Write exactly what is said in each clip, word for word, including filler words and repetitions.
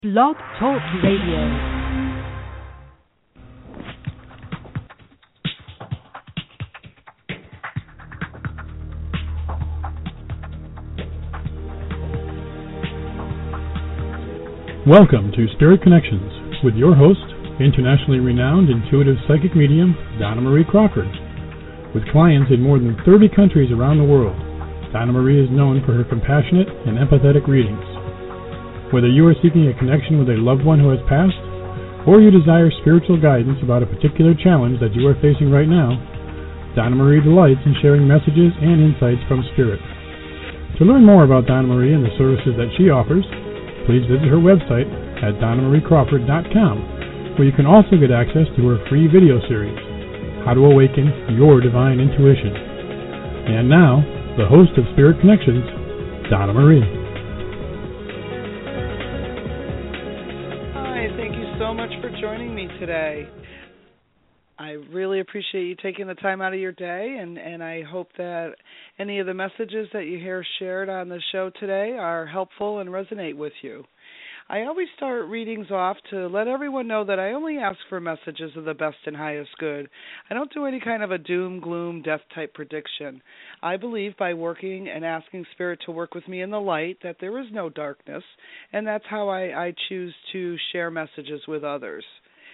Blog Talk Radio. Welcome to Spirit Connections with your host, internationally renowned intuitive psychic medium, Donna Marie Crawford. With clients in more than thirty countries around the world, Donna Marie is known for her compassionate and empathetic readings. Whether you are seeking a connection with a loved one who has passed, or you desire spiritual guidance about a particular challenge that you are facing right now, Donna Marie delights in sharing messages and insights from Spirit. To learn more about Donna Marie and the services that she offers, please visit her website at donna marie crawford dot com, where you can also get access to her free video series, How to Awaken Your Divine Intuition. And now, the host of Spirit Connections, Donna Marie. So much for joining me today. I really appreciate you taking the time out of your day, and, and I hope that any of the messages that you hear shared on the show today are helpful and resonate with you. I always start readings off to let everyone know that I only ask for messages of the best and highest good. I don't do any kind of a doom, gloom, death type prediction. I believe by working and asking Spirit to work with me in the light that there is no darkness, and that's how I, I choose to share messages with others.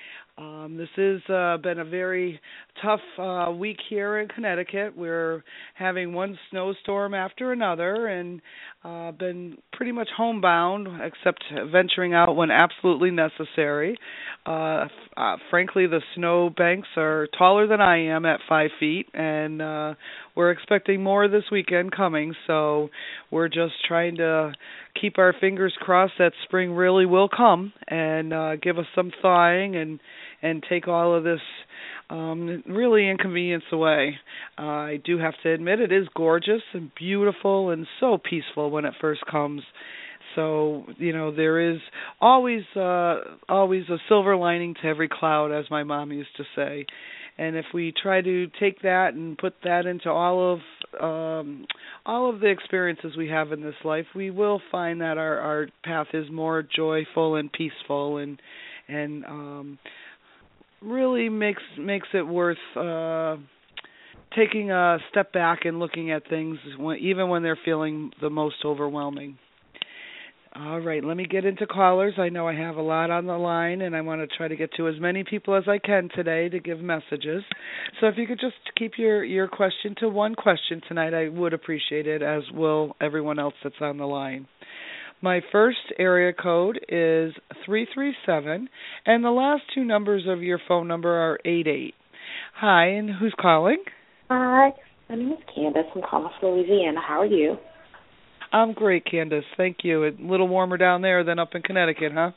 Um, this has uh, been a very tough uh, week here in Connecticut. We're having one snowstorm after another, and uh, been pretty much homebound, except venturing out when absolutely necessary. Uh, f- uh, frankly, the snow banks are taller than I am at five feet, and uh, we're expecting more this weekend coming. So we're just trying to keep our fingers crossed that spring really will come and uh, give us some thawing and and take all of this um, really inconvenience away. Uh, I do have to admit it is gorgeous and beautiful and so peaceful when it first comes. So, you know, there is always uh, always a silver lining to every cloud, as my mom used to say. And if we try to take that and put that into all of um, all of the experiences we have in this life, we will find that our, our path is more joyful and peaceful, and and um, really makes makes it worth uh, taking a step back and looking at things, when, even when they're feeling the most overwhelming. All right, let me get into callers. I know I have a lot on the line, and I want to try to get to as many people as I can today to give messages. So if you could just keep your, your question to one question tonight, I would appreciate it, as will everyone else that's on the line. My first area code is three three seven, and the last two numbers of your phone number are eight eight. Hi, and who's calling? Hi, my name is Candace. I'm calling from Louisiana. How are you? I'm great, Candace. Thank you. A little warmer down there than up in Connecticut, huh?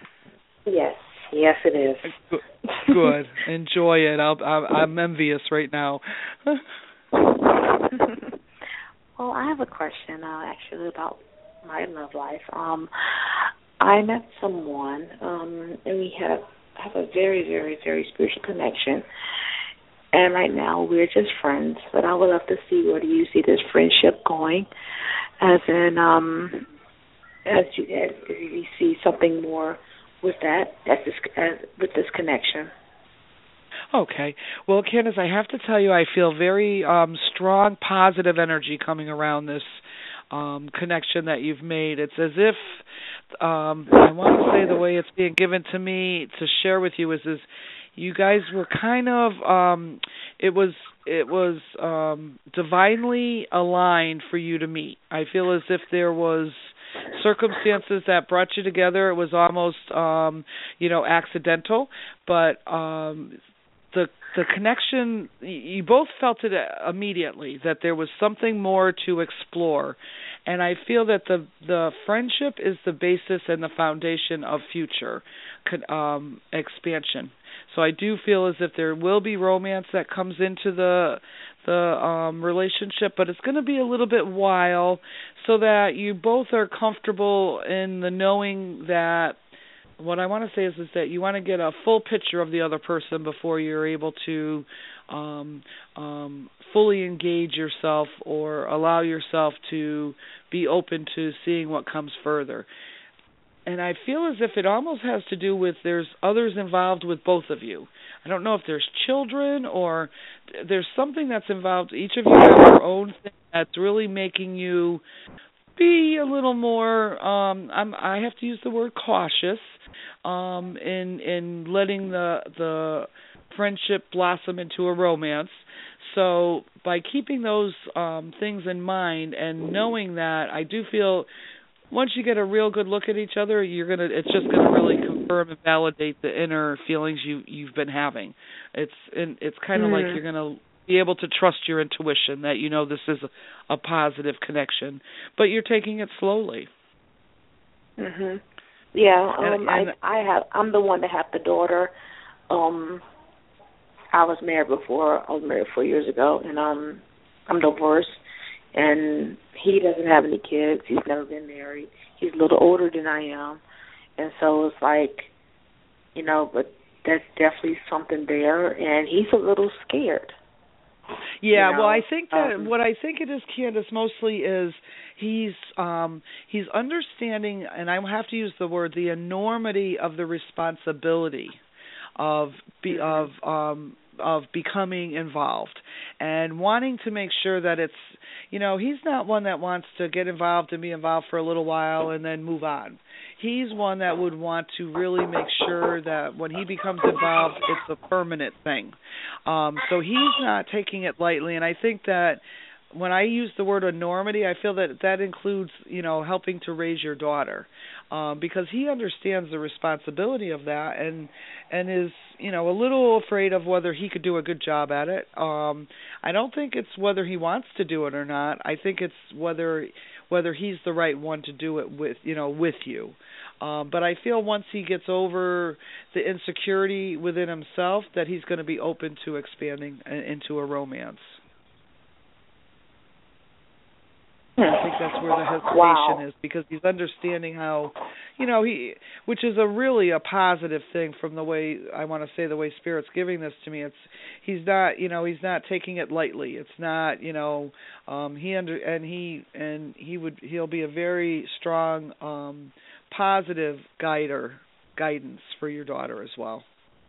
Yes, yes, it is. Good. Enjoy it. I'll, I'm envious right now. Well, I have a question, uh, actually, about my love life. Um, I met someone, um, and we had a, have a very, very, very spiritual connection. And right now we're just friends, but I would love to see where do you see this friendship going, as in, um, as you, as you see something more with that, as this, as, with this connection. Okay. Well, Candace, I have to tell you, I feel very um, strong, positive energy coming around this um, connection that you've made. It's as if, um, I want to say the way it's being given to me to share with you is, is you guys were kind of, um, it was it was um, divinely aligned for you to meet. I feel as if there was circumstances that brought you together. It was almost, um, you know, accidental, but um, the the connection, you both felt it immediately, that there was something more to explore. And I feel that the the friendship is the basis and the foundation of future um, expansion. So I do feel as if there will be romance that comes into the the um, relationship, but it's going to be a little bit while, so that you both are comfortable in the knowing that, what I want to say is, is that you want to get a full picture of the other person before you're able to um, um, fully engage yourself or allow yourself to be open to seeing what comes further. and I feel as if it almost has to do with there's others involved with both of you. I don't know if there's children or there's something that's involved. Each of you have your own thing that's really making you be a little more, um, I'm, I have to use the word cautious um, in in letting the the friendship blossom into a romance. So by keeping those um, things in mind and knowing that, I do feel once you get a real good look at each other, you're gonna it's just gonna really confirm and validate the inner feelings you you've been having. It's and it's kind of mm. like you're gonna be able to trust your intuition that you know this is a, a positive connection, but you're taking it slowly. Mhm. Yeah. Um. And, and, I I have I'm the one that have the daughter. Um. I was married before. I was married four years ago, and um, I'm divorced. And he doesn't have any kids. He's never been married. He's a little older than I am, and so it's like, you know, but that's definitely something there. And he's a little scared. Yeah, you know? well, I think that um, what I think it is, Candace, mostly is he's um, he's understanding, and I have to use the word, the enormity of the responsibility of be, of um, of becoming involved and wanting to make sure that it's, you know, he's not one that wants to get involved and be involved for a little while and then move on. He's one that would want to really make sure that when he becomes involved, it's a permanent thing. Um, so he's not taking it lightly, and I think that when I use the word enormity, I feel that that includes, you know, helping to raise your daughter, um, because he understands the responsibility of that and and is, you know, a little afraid of whether he could do a good job at it. Um, I don't think it's whether he wants to do it or not. I think it's whether whether he's the right one to do it with, you know, with you. Um, but I feel once he gets over the insecurity within himself, that he's going to be open to expanding into a romance. I think that's where the hesitation wow. is, because he's understanding how, you know, he, which is a really a positive thing from the way, I want to say the way Spirit's giving this to me. It's, he's not, you know, he's not taking it lightly. It's not, you know, um, he under, and he, and he would, he'll be a very strong, um, positive guider, guidance for your daughter as well.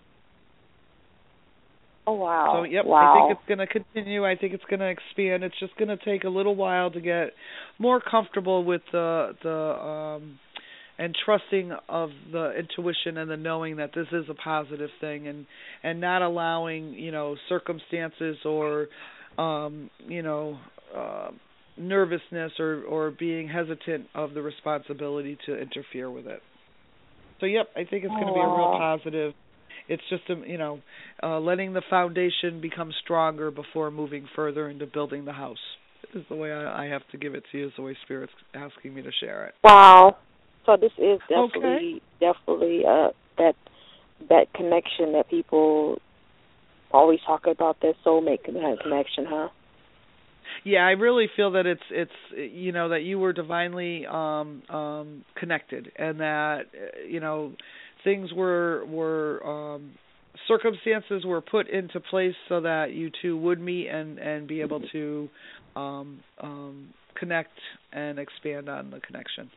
Oh, wow. So, yep, wow. I think it's going to continue. I think it's going to expand. It's just going to take a little while to get more comfortable with the, the um, and trusting of the intuition and the knowing that this is a positive thing, and, and not allowing, you know, circumstances or, um, you know, uh, nervousness or, or being hesitant of the responsibility to interfere with it. So, yep, I think it's going to be a real positive. It's just, a, you know, uh, letting the foundation become stronger before moving further into building the house. This is the way I, I have to give it to you, is the way Spirit's asking me to share it. Wow. So this is definitely, okay. definitely uh, that that connection that people always talk about, that soulmate connection, huh? Yeah, I really feel that it's it's you know that you were divinely um, um, connected, and that you know. Things were were um, circumstances were put into place so that you two would meet and, and be able to um, um, connect and expand on the connection.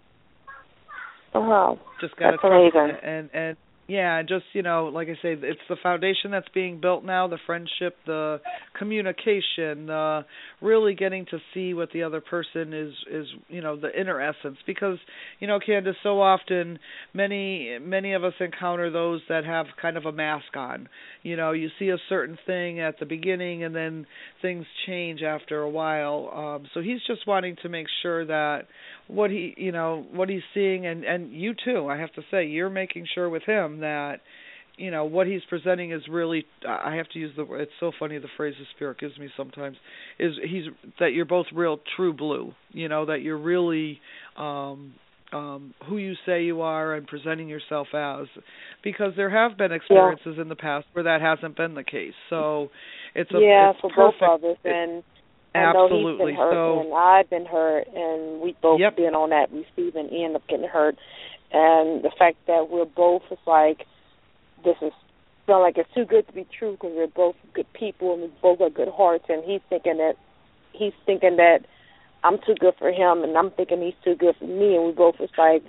Oh, wow. Just got to trust amazing. and and yeah, just you know, like I say, it's the foundation that's being built now, the friendship, the communication, the really getting to see what the other person is is you know, the inner essence. Because you know, Candace, so often many many of us encounter those that have kind of a mask on. You know, you see a certain thing at the beginning, and then things change after a while. Um, so he's just wanting to make sure that what he you know what he's seeing, and and you too, I have to say, you're making sure with him that, you know, what he's presenting is really, I have to use the, it's so funny the phrase the Spirit gives me sometimes, is he's, that you're both real true blue, you know, that you're really um, um, who you say you are and presenting yourself as, because there have been experiences yeah. in the past where that hasn't been the case. So it's a, yeah, it's for perfect. both of us, and I absolutely. know he's been hurt, so, and I've been hurt, and we both yep. been on that receiving end of getting hurt. And the fact that we're both, it's like, this is feel like it's too good to be true, because we're both good people and we both got good hearts. And he's thinking that he's thinking that I'm too good for him, and I'm thinking he's too good for me. And we both, it's like we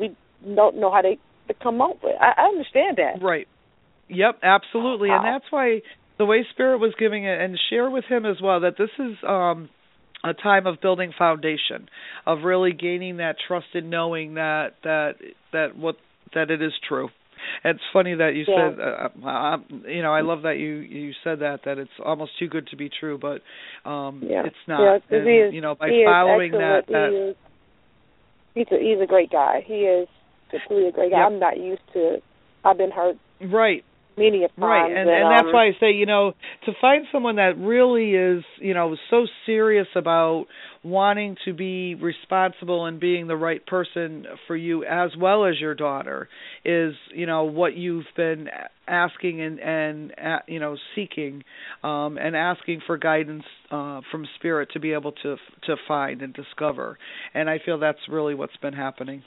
don't know how they to come up with. I, I understand that. Right. Yep, absolutely. Wow. And that's why the way Spirit was giving it, and share with him as well, that this is um, a time of building foundation, of really gaining that trust in knowing that that that what that it is true. It's funny that you yeah. said, uh, uh, you know, I love that you you said that that it's almost too good to be true, but um, yeah. it's not. Yeah, and, he is, you know, by he following is that, that he is, he's a, he's a great guy. He is completely a great guy. Yep. I'm not used to. I've been hurt. Right. Many of times. Right, and, and, and um, that's why I say, you know, to find someone that really is, you know, so serious about wanting to be responsible and being the right person for you as well as your daughter is, you know, what you've been asking and, and uh, you know, seeking um, and asking for guidance uh, from Spirit to be able to to find and discover. And I feel that's really what's been happening.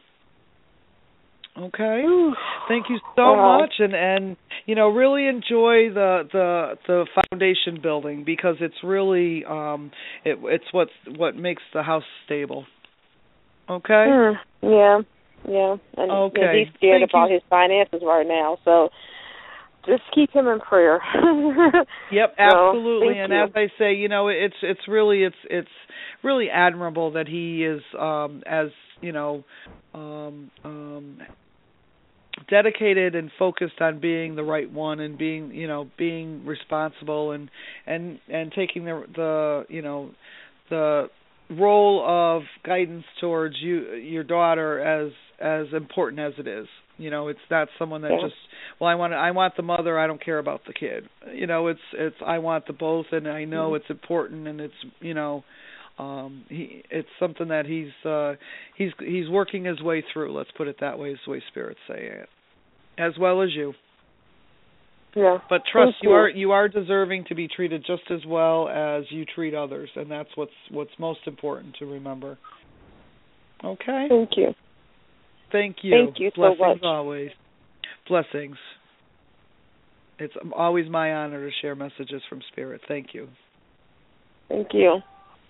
Okay. Thank you so wow. much, and, and you know, really enjoy the the the foundation building, because it's really um it, it's what's what makes the house stable. Okay. Mm, yeah, yeah. And okay. you know, he's scared Thank about you. his finances right now, so just keep him in prayer. Yep, so, absolutely. And you. as I say, you know, it's it's really it's it's really admirable that he is um as you know um um. dedicated and focused on being the right one and being, you know, being responsible and and and taking the the you know the role of guidance towards you, your daughter, as as important as it is. You know, it's not someone that yeah. just, well, I want I want the mother, I don't care about the kid. You know, it's it's I want the both, and I know mm-hmm. it's important, and it's, you know, Um, he, it's something that he's uh, he's he's working his way through. Let's put it that way, is the way Spirit's saying it, as well as you. Yeah. But trust, Thank you you are you are deserving to be treated just as well as you treat others, and that's what's what's most important to remember. Okay. Thank you. Thank you. Thank you Blessings so much. always. Blessings. It's always my honor to share messages from Spirit. Thank you. Thank you.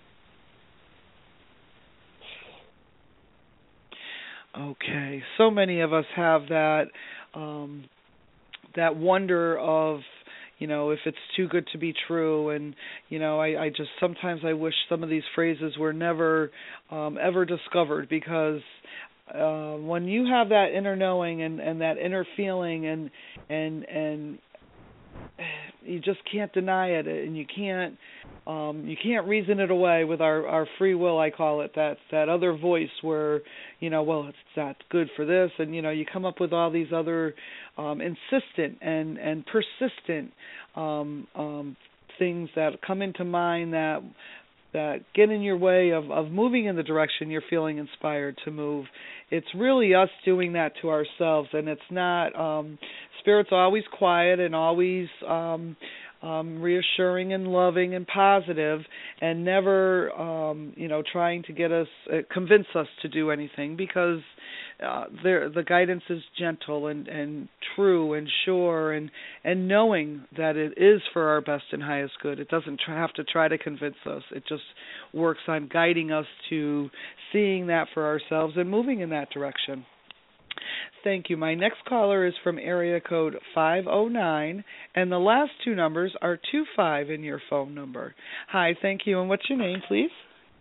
Okay, so many of us have that um, that wonder of, you know, if it's too good to be true, and you know, I, I just sometimes I wish some of these phrases were never um, ever discovered, because uh, when you have that inner knowing and, and that inner feeling, and and and you just can't deny it, and you can't um, you can't reason it away with our, our free will, I call it, that that other voice where, you know, well, it's not good for this, and you know, you come up with all these other um, insistent and and persistent um, um, things that come into mind that that get in your way of, of moving in the direction you're feeling inspired to move. It's really us doing that to ourselves, and it's not. Um, Spirit's always quiet and always um, um, reassuring and loving and positive, and never, um, you know, trying to get us, uh, convince us to do anything, because uh, the guidance is gentle and, and true and sure, and, and knowing that it is for our best and highest good. It doesn't try, have to try to convince us. It just works on guiding us to seeing that for ourselves and moving in that direction. Thank you. My next caller is from area code five oh nine, and the last two numbers are two five in your phone number. Hi, thank you. And what's your name, please?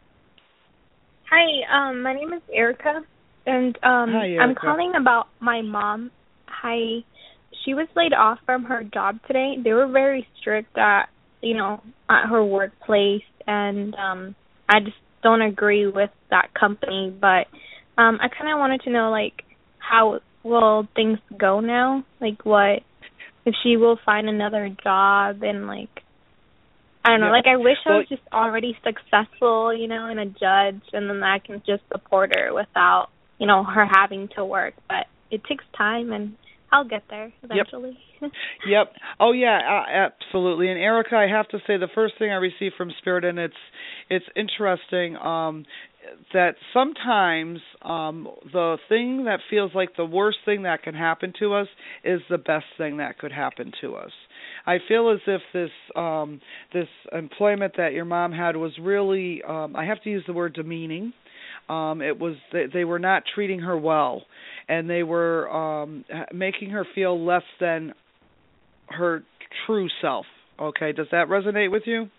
Hi, um, my name is Erica, and um, Hi, Erica. I'm calling about my mom. Hi. She was laid off from her job today. They were very strict at, you know, at her workplace, and um, I just don't agree with that company. But um, I kind of wanted to know, like, how will things go now? Like, what if she will find another job, and like, I don't know. Yeah. Like, I wish I was well, just already successful, you know, and a judge, and then I can just support her without, you know, her having to work. But it takes time, and I'll get there eventually. Yep. Yep. Oh yeah, uh, absolutely. And Erica, I have to say, the first thing I received from Spirit, and it's it's interesting. Um, that sometimes um, the thing that feels like the worst thing that can happen to us is the best thing that could happen to us. I feel as if this um, this employment that your mom had was really, um, I have to use the word demeaning. Um, it was they, they were not treating her well, and they were um, making her feel less than her true self. Okay, does that resonate with you?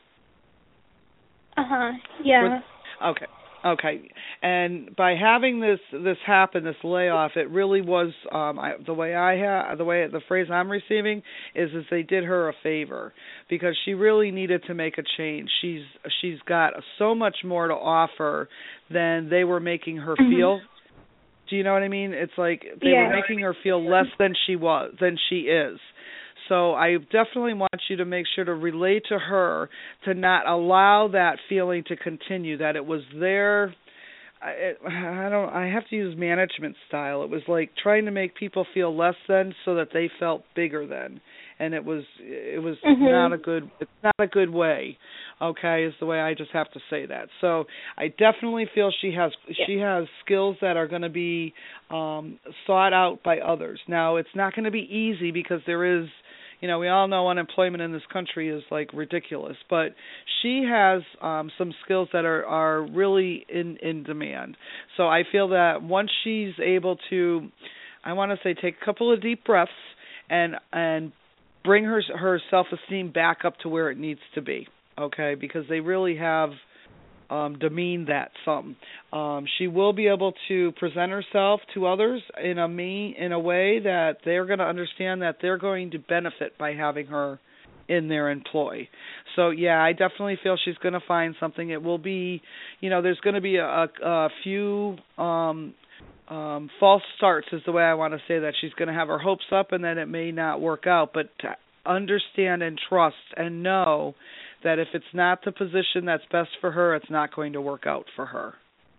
Uh-huh, yeah. With, okay. Okay, and by having this this happen, this layoff, it really was um, I, the way I ha- the way the phrase I'm receiving is is they did her a favor because she really needed to make a change. She's she's got so much more to offer than they were making her Mm-hmm. feel. Do you know what I mean? It's like they Yeah. were making her feel less than she was than she is. So I definitely want you to make sure to relate to her to not allow that feeling to continue, that it was there. I, I don't. I have to use management style. It was like trying to make people feel less than so that they felt bigger than, and it was it was Mm-hmm. not a good. It's not a good way. Okay, is the way I just have to say that. So I definitely feel she has Yeah. she has skills that are going to be um, sought out by others. Now it's not going to be easy because there is. You know, we all know unemployment in this country is like ridiculous, but she has um, some skills that are, are really in, in demand. So I feel that once she's able to, I want to say, take a couple of deep breaths and and bring her her self-esteem back up to where it needs to be. Okay, because they really have um, demeaned that some. Um, she will be able to present herself to others in a me in a way that they're going to understand that they're going to benefit by having her in their employ. So yeah, I definitely feel she's going to find something. It will be, you know, there's going to be a, a, a few um, um, false starts, is the way I want to say that. She's going to have her hopes up, and then it may not work out. But to understand and trust and know that if it's not the position that's best for her, it's not going to work out for her.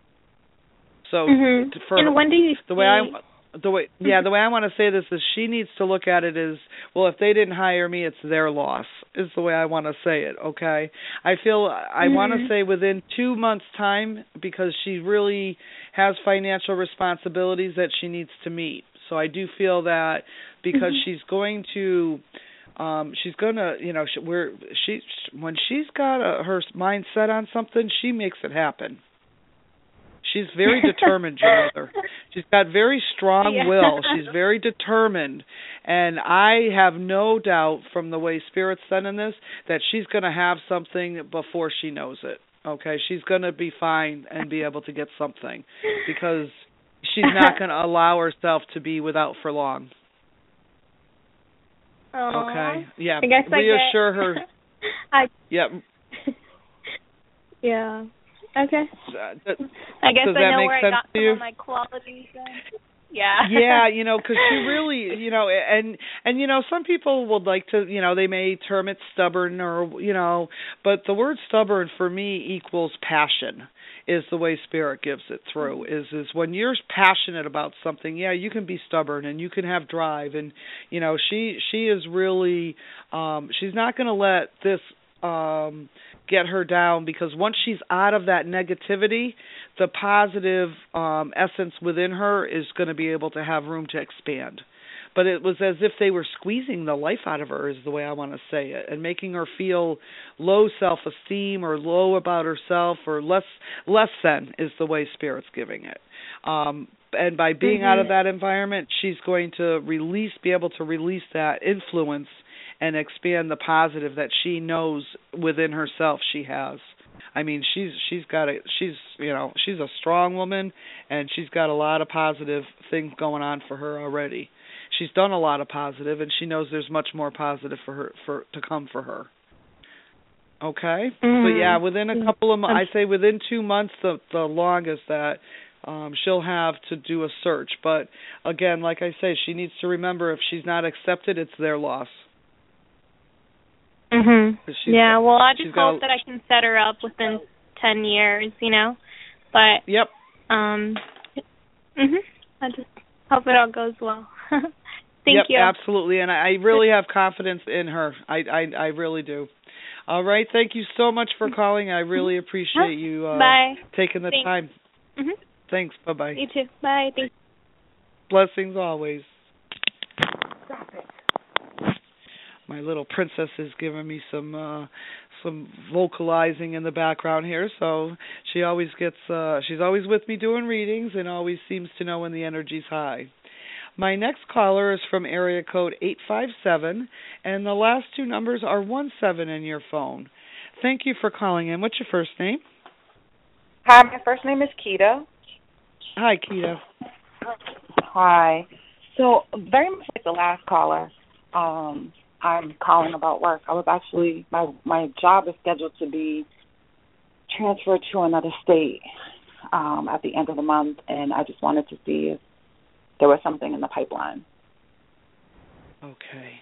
So, Mm-hmm. for and when do you the see... way I the way yeah the way I want to say this is she needs to look at it as, well, if they didn't hire me, it's their loss. Is the way I want to say it. Okay, I feel I Mm-hmm. want to say within two months' time, because she really has financial responsibilities that she needs to meet. So I do feel that because Mm-hmm. she's going to. Um, she's gonna, you know, she, we're, she when she's got a, her mind set on something, she makes it happen. She's very determined, your mother. She's got very strong Yeah. will. She's very determined, and I have no doubt from the way Spirit's sending this that she's going to have something before she knows it. Okay, she's going to be fine and be able to get something because she's not going to allow herself to be without for long. Aww. Okay. Yeah. I guess Reassure I get... her. I... Yeah. Yeah. Okay. Uh, that, I guess does I that know make where sense I got to some you? of my qualities then. Yeah. Yeah, you know, because she really, you know, and and you know, some people would like to, you know, they may term it stubborn or, you know, but the word stubborn for me equals passion. Is the way Spirit gives it through. Is is when you're passionate about something, yeah, you can be stubborn and you can have drive, and you know, she she is really, um, she's not going to let this um, get her down, because once she's out of that negativity, the positive um, essence within her is going to be able to have room to expand. But it was as if they were squeezing the life out of her, is the way I want to say it, and making her feel low self-esteem or low about herself or less less than, is the way Spirit's giving it. Um, and by being mm-hmm. out of that environment, she's going to release, be able to release that influence and expand the positive that she knows within herself she has. I mean, she's she's got a she's you know she's a strong woman, and she's got a lot of positive things going on for her already. She's done a lot of positive, and she knows there's much more positive for her for to come for her. Okay, mm-hmm. so yeah, within a couple of months, I say within two months, the the longest that um, she'll have to do a search. But again, like I say, she needs to remember, if she's not accepted, it's their loss. Mhm. Yeah. Well, I just hope a, that I can set her up within ten years. You know, but yep. Um. Mhm. I just hope it all goes well. Thank yep, you. Absolutely, and I, I really have confidence in her. I, I I really do. All right, thank you so much for calling. I really appreciate you uh, Bye. taking the Thanks. time. Mhm. Thanks. Bye bye. You too. Bye. Thanks. Blessings always. Stop it. My little princess is giving me some uh, some vocalizing in the background here, so she always gets uh, she's always with me doing readings and always seems to know when the energy's high. My next caller is from area code eight five seven, and the last two numbers are one seven in your phone. Thank you for calling in. What's your first name? Hi, my first name is Keita. Hi, Keita. Hi. So, very much like the last caller, um, I'm calling about work. I was actually, my, my job is scheduled to be transferred to another state um, at the end of the month, and I just wanted to see if there was something in the pipeline. Okay.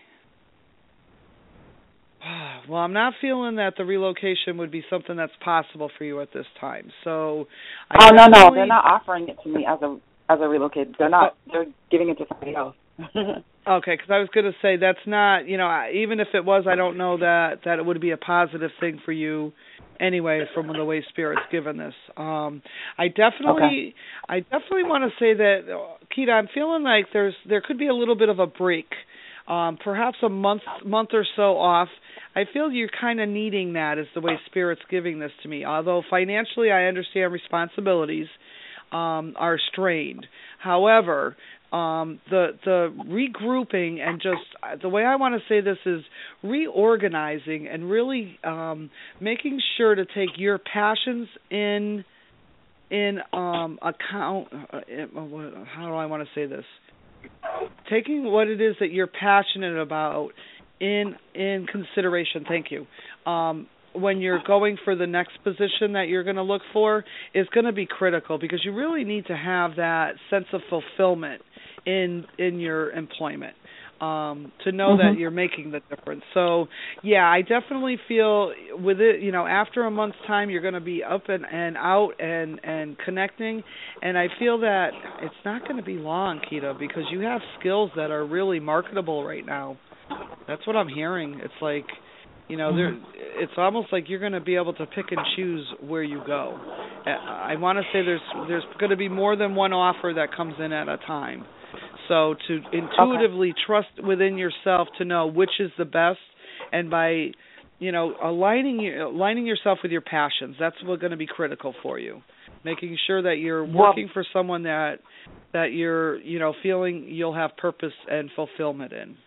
Well, I'm not feeling that the relocation would be something that's possible for you at this time. So, I oh no, no, they're not offering it to me as a as a relocated. They're not. Oh. They're giving it to somebody else. Okay, because I was going to say that's not. You know, even if it was, I don't know that that it would be a positive thing for you anyway, from the way Spirit's given this. Um, I definitely, okay. I definitely want to say that, Keita, I'm feeling like there's there could be a little bit of a break. Um, perhaps a month month or so off. I feel you're kind of needing that, is the way Spirit's giving this to me. Although financially I understand responsibilities um, are strained. However, um, the the regrouping and just the way I want to say this is reorganizing and really um, making sure to take your passions in in um, account. Uh, how do I want to say this? Taking what it is that you're passionate about in in consideration, thank you, um, when you're going for the next position that you're going to look for is going to be critical, because you really need to have that sense of fulfillment in in your employment, um, to know mm-hmm. that you're making the difference. So, yeah, I definitely feel with it, you know, after a month's time, you're going to be up and, and out and, and connecting. And I feel that it's not going to be long, Keita, because you have skills that are really marketable right now. That's what I'm hearing. It's like, you know, mm-hmm. there. It's almost like you're going to be able to pick and choose where you go. I want to say there's there's going to be more than one offer that comes in at a time. So to intuitively okay. trust within yourself to know which is the best, and by, you know, aligning you, aligning yourself with your passions, that's what's going to be critical for you. Making sure that you're working for someone that that you're, you know, feeling you'll have purpose and fulfillment in.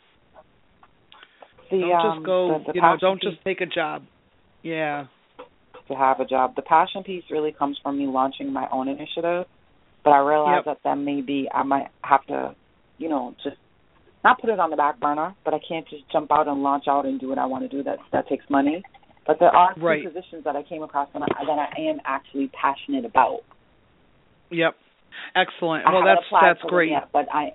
The, don't just go, um, the, the you know, don't just take a job. Yeah. To have a job. The passion piece really comes from me launching my own initiative, but I realize yep. that then maybe I might have to, you know, just not put it on the back burner, but I can't just jump out and launch out and do what I want to do. That that takes money. But there are two right. positions that I came across that I, that I am actually passionate about. Yep. Excellent. I well, that's that's great. Yet, but I,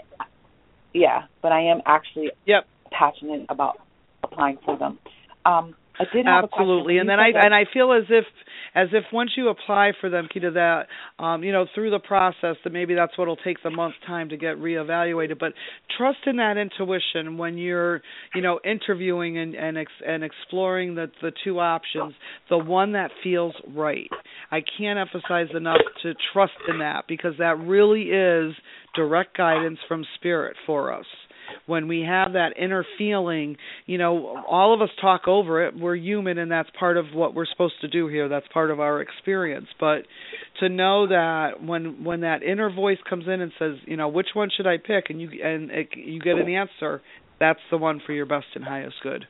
yeah, but I am actually yep. passionate about applying for them. Um, I did have Absolutely, a and then I and I feel as if as if once you apply for them, Keita, that um, you know, through the process, that maybe that's what'll take the month time to get reevaluated. But trust in that intuition when you're, you know, interviewing and and, ex, and exploring the the two options, the one that feels right. I can't emphasize enough to trust in that, because that really is direct guidance from Spirit for us. When we have that inner feeling, you know, all of us talk over it. We're human, and that's part of what we're supposed to do here. That's part of our experience. But to know that when when that inner voice comes in and says, you know, which one should I pick, and you and it, you get an answer, that's the one for your best and highest good.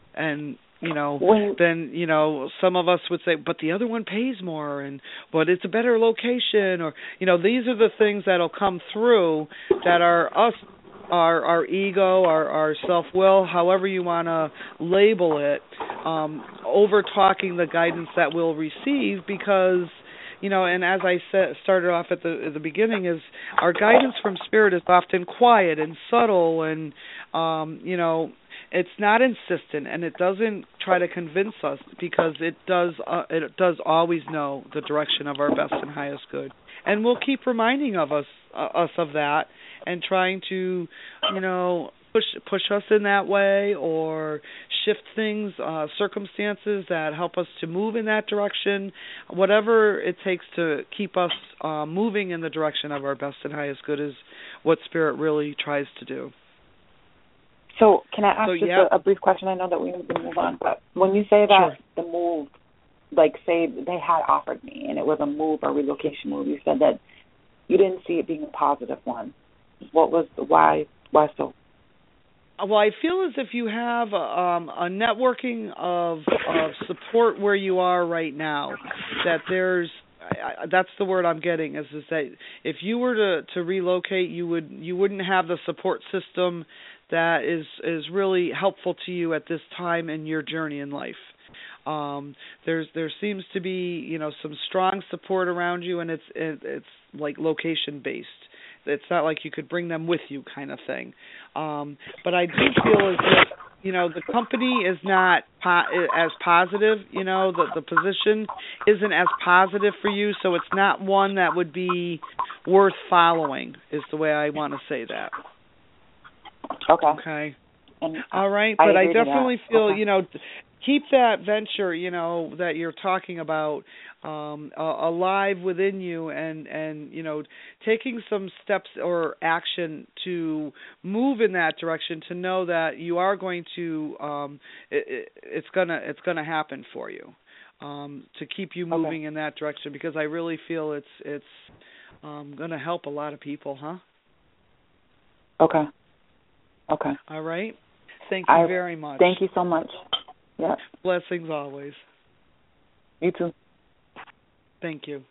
And you know, when, then you know, some of us would say, but the other one pays more, and but it's a better location, or you know, these are the things that'll come through that are us. Our, our ego, our, our self-will, however you want to label it, um, over-talking the guidance that we'll receive, because, you know, and as I said, started off at the at the beginning, is our guidance from Spirit is often quiet and subtle, and, um, you know, it's not insistent, and it doesn't try to convince us, because it does uh, it does always know the direction of our best and highest good, and we'll keep reminding of us uh, us of that, and trying to, you know, push push us in that way, or shift things, uh, circumstances that help us to move in that direction, whatever it takes to keep us uh, moving in the direction of our best and highest good is what Spirit really tries to do. So can I ask so, just yeah. a, a brief question? I know that we need to move on, but when you say that sure. the move, like say they had offered me and it was a move or relocation move, you said that you didn't see it being a positive one. What was why why so? Well, I feel as if you have um, a networking of, of support where you are right now. That there's, I, that's the word I'm getting. Is, is that if you were to, to relocate, you would you wouldn't have the support system that is is really helpful to you at this time in your journey in life. Um, there's there seems to be you know some strong support around you, and it's it, it's like location based. It's not like you could bring them with you kind of thing. Um, but I do feel as if, you know, the company is not po- as positive, you know, the, the position isn't as positive for you, so it's not one that would be worth following is the way I want to say that. Okay. Okay. And all right, I but I agree to definitely that. feel, Okay. you know, keep that venture, you know, that you're talking about um, uh, alive within you, and, and you know, taking some steps or action to move in that direction. To know that you are going to, um, it, it, it's gonna, it's gonna happen for you. Um, to keep you moving okay. in that direction, because I really feel it's, it's um, going to help a lot of people, huh? Okay. Okay. All right. Thank you I, very much. Thank you so much. Yeah. Blessings always. You too. Thank you.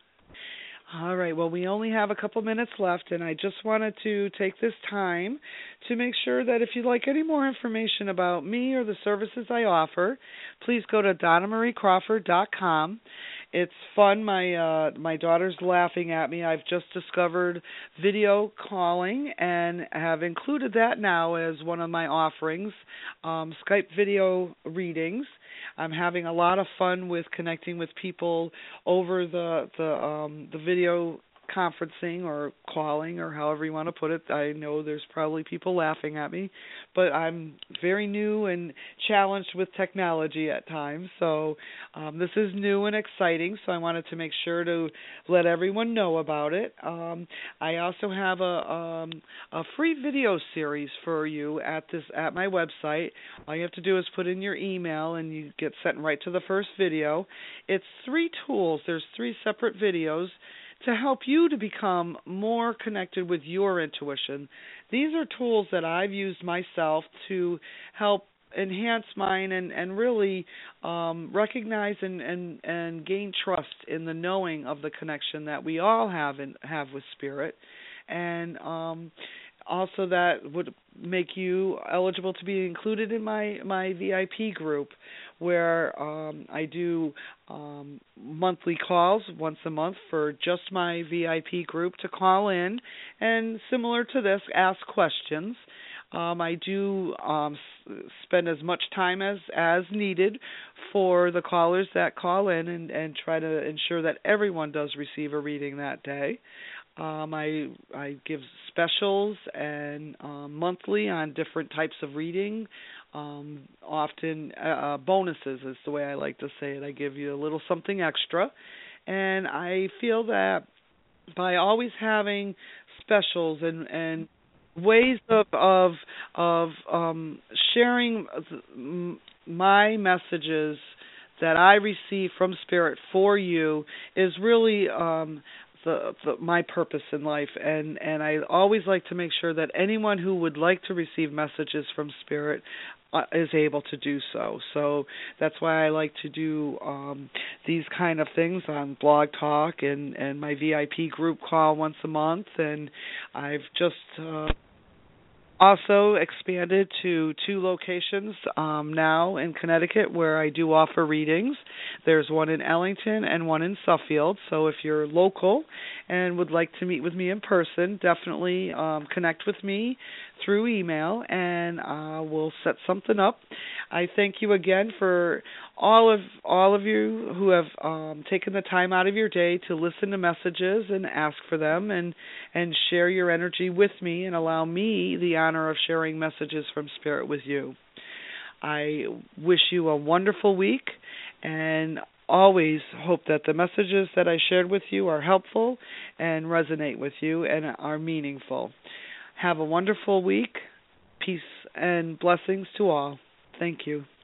All right. Well, we only have a couple minutes left, and I just wanted to take this time to make sure that if you'd like any more information about me or the services I offer, please go to donna marie crawford dot com. It's fun. My uh, my daughter's laughing at me. I've just discovered video calling and have included that now as one of my offerings, um, Skype video readings. I'm having a lot of fun with connecting with people over the the um, the video conferencing or calling, or however you want to put it. I know there's probably people laughing at me, but I'm very new and challenged with technology at times. So um, this is new and exciting, so I wanted to make sure to let everyone know about it. Um, I also have a, um, a free video series for you at this at my website. All you have to do is put in your email and you get sent right to the first video. It's three tools. There's three separate videos to help you to become more connected with your intuition. These are tools that I've used myself to help enhance mine and, and really um, recognize and, and, and gain trust in the knowing of the connection that we all have and have with Spirit. And um, also that would make you eligible to be included in my, my V I P group, where um, I do um, monthly calls once a month for just my V I P group to call in and, similar to this, ask questions. Um, I do um, s- spend as much time as, as needed for the callers that call in and, and try to ensure that everyone does receive a reading that day. Um, I I give specials and um, monthly on different types of reading. Um, often uh, bonuses is the way I like to say it. I give you a little something extra, and I feel that by always having specials and, and ways of of of um, sharing my messages that I receive from Spirit for you is really um, the, the, my purpose in life, and, and I always like to make sure that anyone who would like to receive messages from Spirit uh, is able to do so. So that's why I like to do um, these kind of things on Blog Talk and, and my V I P group call once a month, and I've just uh, also expanded to two locations um, now in Connecticut where I do offer readings. There's one in Ellington and one in Suffield. So if you're local and would like to meet with me in person, definitely um, connect with me through email, and uh, we'll set something up. I thank you again for all of all of you who have um, taken the time out of your day to listen to messages and ask for them, and, and share your energy with me and allow me the honor of sharing messages from Spirit with you. I wish you a wonderful week, and always hope that the messages that I shared with you are helpful and resonate with you and are meaningful. Have a wonderful week. Peace and blessings to all. Thank you.